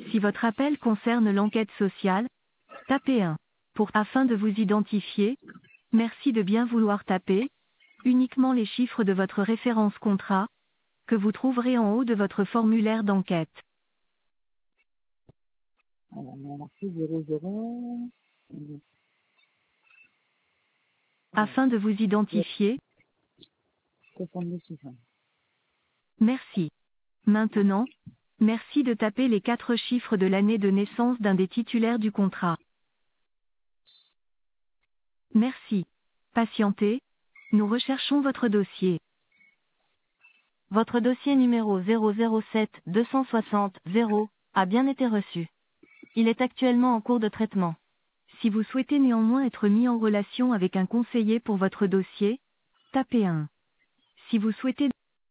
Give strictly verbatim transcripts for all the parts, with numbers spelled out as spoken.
Si votre appel concerne l'enquête sociale, tapez un. Pour afin de vous identifier, merci de bien vouloir taper uniquement les chiffres de votre référence contrat, que vous trouverez en haut de votre formulaire d'enquête. Alors, on a marqué zéro zéro. Afin de vous identifier, soixante-dix chiffres. merci. Maintenant, merci de taper les quatre chiffres de l'année de naissance d'un des titulaires du contrat. Merci. Patientez, nous recherchons votre dossier. Votre dossier numéro zéro zéro sept deux cent soixante zéro a bien été reçu. Il est actuellement en cours de traitement. Si vous souhaitez néanmoins être mis en relation avec un conseiller pour votre dossier, tapez un. Si vous souhaitez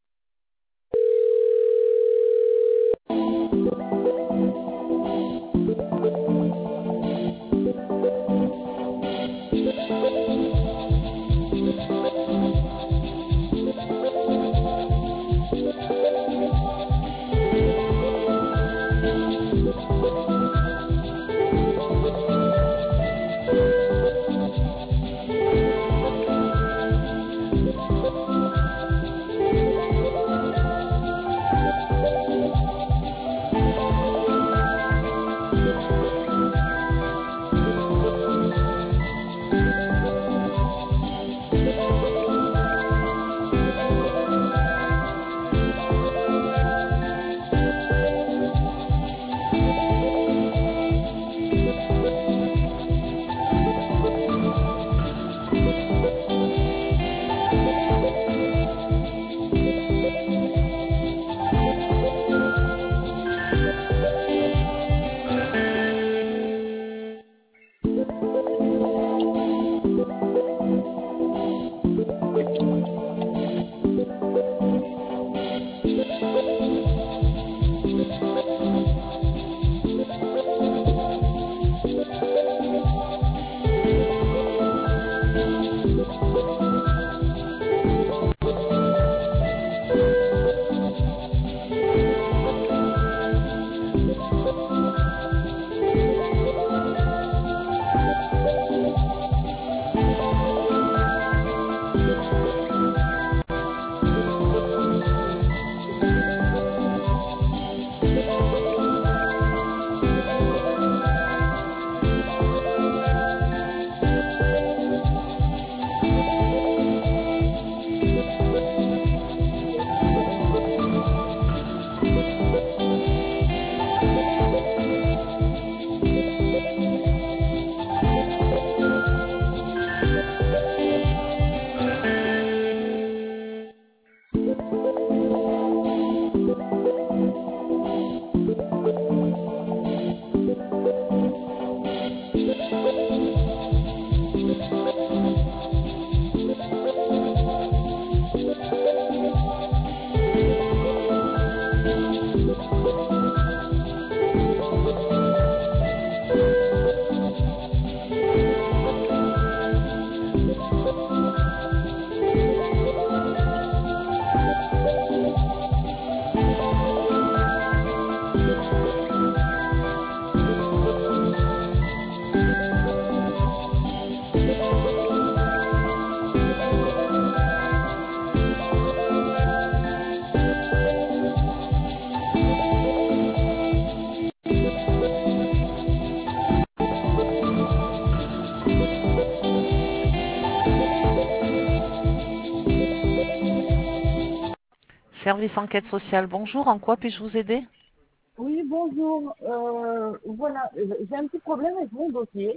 Service enquête sociale, bonjour, en quoi puis-je vous aider? Oui, bonjour. Euh, voilà, j'ai un petit problème avec mon dossier.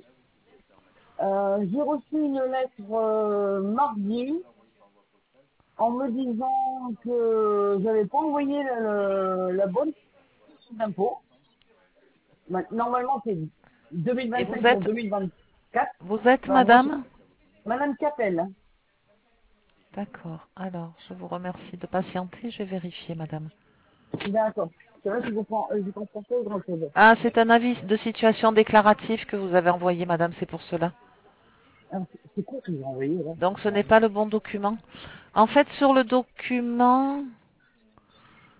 Euh, j'ai reçu une lettre euh, mardi en me disant que j'avais pas envoyé la, la, la bonne fiche d'impôt. Ma- Normalement, c'est Et vous deux mille vingt-cinq pour êtes, deux mille vingt-quatre. vous êtes Ben, moi, je- madame? Madame Capel. D'accord, alors, je vous remercie de patienter, je vais vérifier madame. D'accord. C'est vrai que je comprends, euh, je comprends pas grand chose. Ah, c'est un avis de situation déclaratif que vous avez envoyé madame, c'est pour cela. C'est quoi que j'ai envoyé là? Donc ce n'est pas le bon document. En fait, sur le document,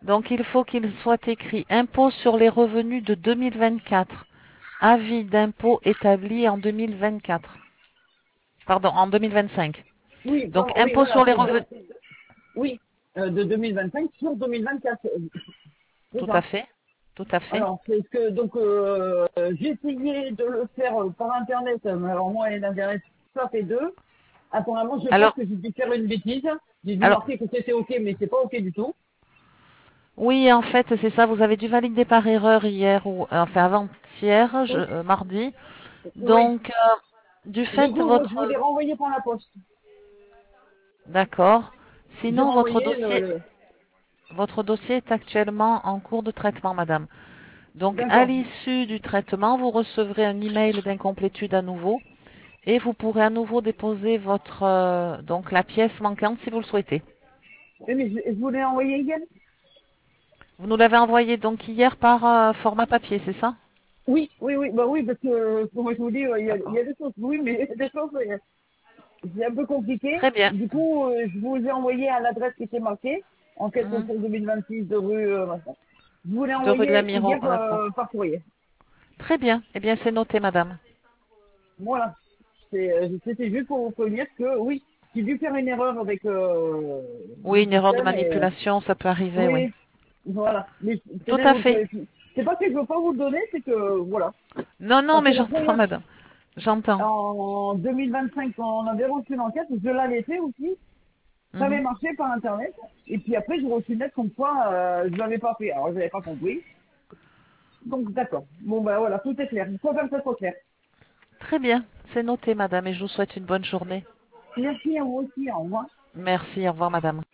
Donc il faut qu'il soit écrit impôt sur les revenus de deux mille vingt-quatre. Avis d'impôt établi en deux mille vingt-quatre. Pardon, en deux mille vingt-cinq. Oui, Donc pardon, oui, impôt voilà, sur les c'est revenus. de, oui, euh, de deux mille vingt-cinq sur deux mille vingt-quatre. euh, C'est Tout à ça. fait. Tout à fait. Alors, c'est ce que, donc, euh, j'ai essayé de le faire euh, par Internet, euh, mais alors moi et l'Internet, ça fait deux. Apparemment, je pense Alors, que j'ai dû faire une bêtise. J'ai dû alors, marquer que c'était OK, mais c'est pas OK du tout. oui, en fait, c'est ça. Vous avez dû valider par erreur hier ou enfin avant-hier, je- Oui. euh, mardi. Oui. Donc, euh, du Du fait coup, moi, je votre, voulais renvoyer par la poste. d'accord. J'ai Sinon, votre renvoyé le, dossier, le- votre dossier est actuellement en cours de traitement, madame. Donc, à D'accord. l'issue du traitement, vous recevrez un email d'incomplétude à nouveau et vous pourrez à nouveau déposer votre, euh, donc la pièce manquante si vous le souhaitez. Oui, mais je, je voulais envoyer également. Vous nous l'avez envoyé donc hier par euh, format papier, c'est ça? Oui, oui, oui, bah oui, parce que, euh, comme je vous dis, ouais, il y, a, il y D'accord. a des choses, oui, mais des choses, euh, c'est un peu compliqué. Très bien. Du coup, euh, je vous ai envoyé à l'adresse qui était marquée, en quelque Mhm. pour deux mille vingt-six de rue, euh, machin. Je vous l'ai De rue de la envoyé Miron, hier d'accord. euh, par courrier. Très bien. Eh bien, c'est noté, madame. Voilà. C'est, euh, C'était juste pour vous prévenir que, oui, j'ai dû faire une erreur avec euh, Oui, le une erreur de système et, euh, manipulation, ça peut arriver, oui. oui, voilà. Mais c'est Tout bien, à vous fait. pouvez- c'est pas que je veux pas vous le donner, c'est que, voilà. Non, non, Parce que mais la j'entends, première, madame. J'entends. en deux mille vingt-cinq, quand on avait reçu l'enquête, je l'avais fait aussi. Ça avait Mhm. marché par Internet. Et puis après, j'ai reçu une lettre comme quoi euh, je l'avais pas fait. Alors, je n'avais pas compris. Donc, d'accord. Bon, ben voilà, tout est clair. Il faut faire ça soit clair. Très bien. C'est noté, madame, et je vous souhaite une bonne journée. Merci à vous aussi. Au revoir. Merci. Au revoir, madame.